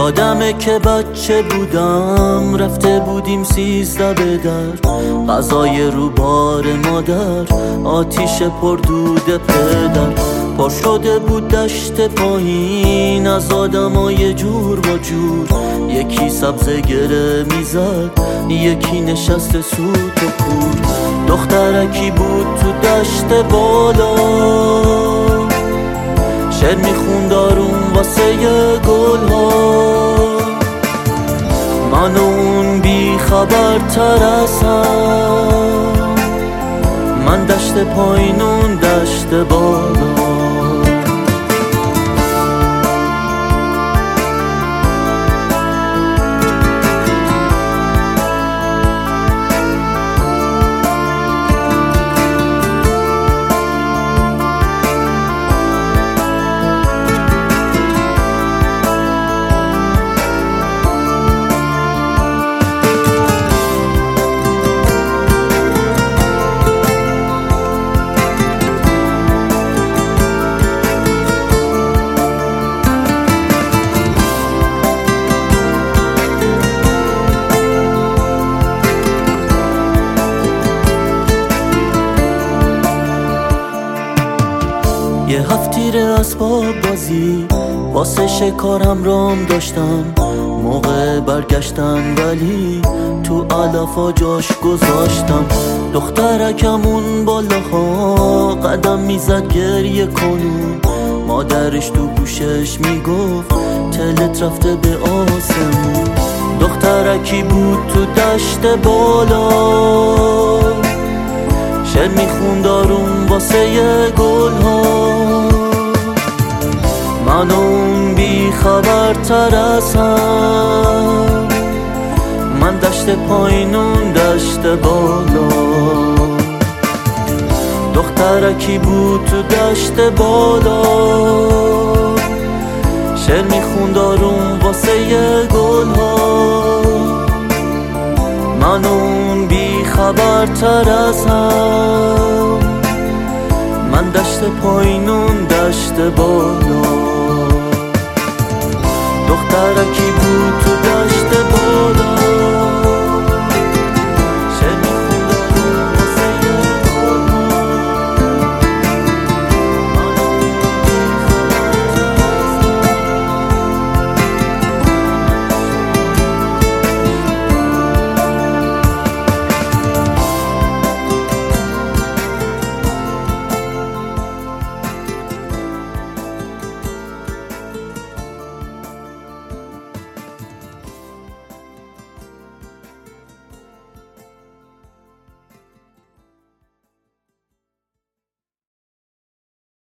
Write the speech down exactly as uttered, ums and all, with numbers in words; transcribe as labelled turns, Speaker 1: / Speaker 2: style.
Speaker 1: یادمه که بچه بودم رفته بودیم سیزده به در، غذای رو بار مادر، آتیش پردود پدر. پر شده بود دشت پایین از آدمای جور با جور، یکی سبزه گره میزد، یکی نشست سوت و کور. دخترکی بود تو دشت بالا، شعر میخوند آروم واسه گل ها. من و اون بی خبر تر از هم، من دشت پایین اون دشت بالا. یه هفتیر اسباب بازی واسه شکارم رام داشتم، موقع برگشتن ولی تو علفا جاش گذاشتم. دخترکمون بالاها قدم میزد گریه کنون، مادرش تو گوشش میگفت تلت رفته به آسمون. دخترکی بود تو دشت بالا، شعر میخوند آروم واسه گل ها. من و اون بی خبر تر از هم، من دشت پایین اون دشت بالا. دخترکی بود تو دشت بالا، شعر میخوند آروم واسه گل ها. من و اون بی خبر تر از هم، من دشت پایین اون دشت بالا. دخترکی